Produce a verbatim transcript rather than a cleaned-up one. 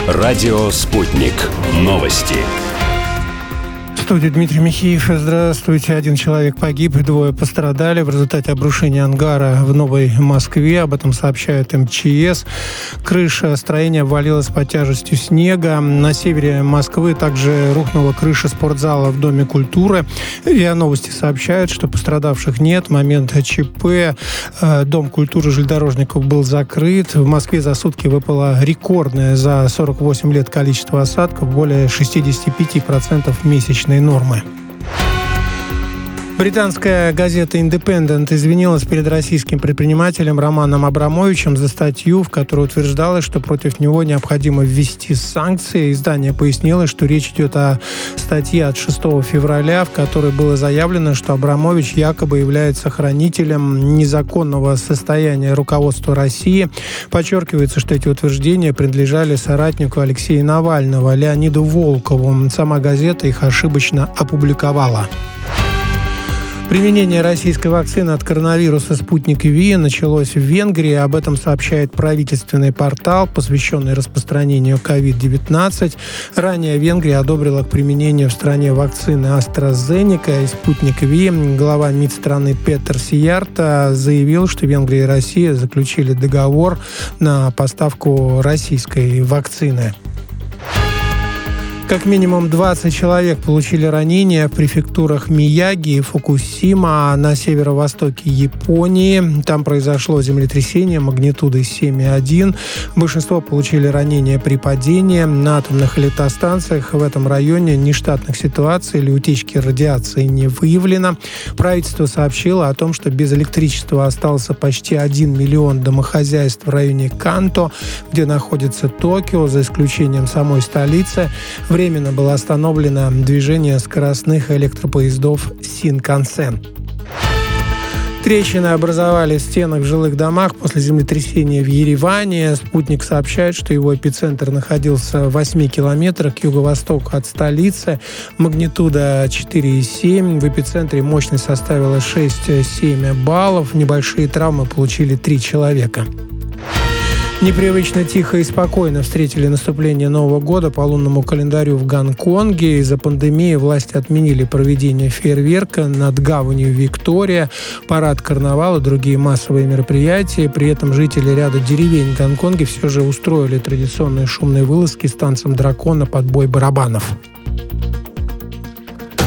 Радио «Спутник». Новости. В студии Дмитрий Михеев. Здравствуйте. Один человек погиб, двое пострадали в результате обрушения ангара в Новой Москве. Об этом сообщает эм че эс. Крыша строения обвалилась под тяжестью снега. На севере Москвы также рухнула крыша спортзала в Доме культуры. РИА Новости сообщают, что пострадавших нет. В момент ЧП Дом культуры железнодорожников был закрыт. В Москве за сутки выпало рекордное за сорок восемь лет количество осадков, более шестьдесят пять процентов месячной нормы. Британская газета «Индепендент» извинилась перед российским предпринимателем Романом Абрамовичем за статью, в которой утверждалось, что против него необходимо ввести санкции. Издание пояснило, что речь идет о статье от шестого февраля, в которой было заявлено, что Абрамович якобы является хранителем незаконного состояния руководства России. Подчеркивается, что эти утверждения принадлежали соратнику Алексея Навального, Леониду Волкову. Сама газета их ошибочно опубликовала. Применение российской вакцины от коронавируса «Спутник Ви» началось в Венгрии. Об этом сообщает правительственный портал, посвященный распространению ковид девятнадцать. Ранее Венгрия одобрила к применению в стране вакцины AstraZeneca и «Спутник Ви». Глава МИД страны Петер Сиярта заявил, что Венгрия и Россия заключили договор на поставку российской вакцины. Как минимум двадцать человек получили ранения в префектурах Мияги и Фукусима на северо-востоке Японии. Там произошло землетрясение магнитудой семь и один. Большинство получили ранения при падении. На атомных электростанциях в этом районе нештатных ситуаций или утечки радиации не выявлено. Правительство сообщило о том, что без электричества остался почти один миллион домохозяйств в районе Канто, где находится Токио, за исключением самой столицы. Временно было остановлено движение скоростных электропоездов Синкансен. Трещины образовались в стенах в жилых домах после землетрясения в Ереване. «Спутник» сообщает, что его эпицентр находился в восьми километрах к юго-востоку от столицы. Магнитуда четыре и семь. В эпицентре мощность составила шесть-семь баллов. Небольшие травмы получили три человека. Непривычно тихо и спокойно встретили наступление Нового года по лунному календарю в Гонконге. Из-за пандемии власти отменили проведение фейерверка над гаванью Виктория, парад карнавала, другие массовые мероприятия. При этом жители ряда деревень в Гонконге все же устроили традиционные шумные вылазки с танцем дракона под бой барабанов.